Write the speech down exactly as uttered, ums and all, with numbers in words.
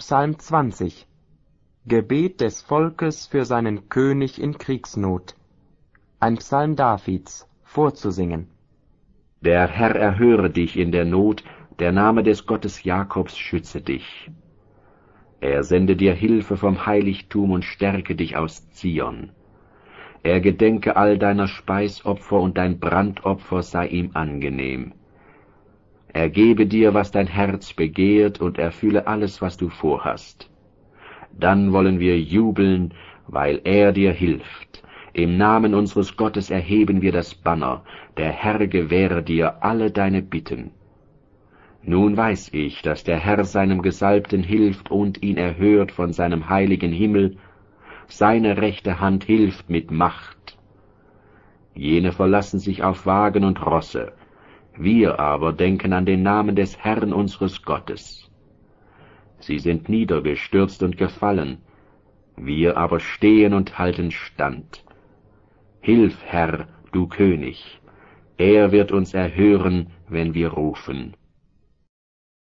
Psalm zwanzig. Gebet des Volkes für seinen König in Kriegsnot. Ein Psalm Davids, vorzusingen. Der Herr erhöre dich in der Not, der Name des Gottes Jakobs schütze dich. Er sende dir Hilfe vom Heiligtum und stärke dich aus Zion. Er gedenke all deiner Speisopfer und dein Brandopfer sei ihm angenehm. Er gebe dir, was dein Herz begehrt, und erfülle alles, was du vorhast. Dann wollen wir jubeln, weil er dir hilft. Im Namen unseres Gottes erheben wir das Banner. Der Herr gewähre dir alle deine Bitten. Nun weiß ich, dass der Herr seinem Gesalbten hilft und ihn erhört von seinem heiligen Himmel. Seine rechte Hand hilft mit Macht. Jene verlassen sich auf Wagen und Rosse. Wir aber denken an den Namen des Herrn unseres Gottes. Sie sind niedergestürzt und gefallen. Wir aber stehen und halten stand. Hilf, Herr, du König. Er wird uns erhören, wenn wir rufen.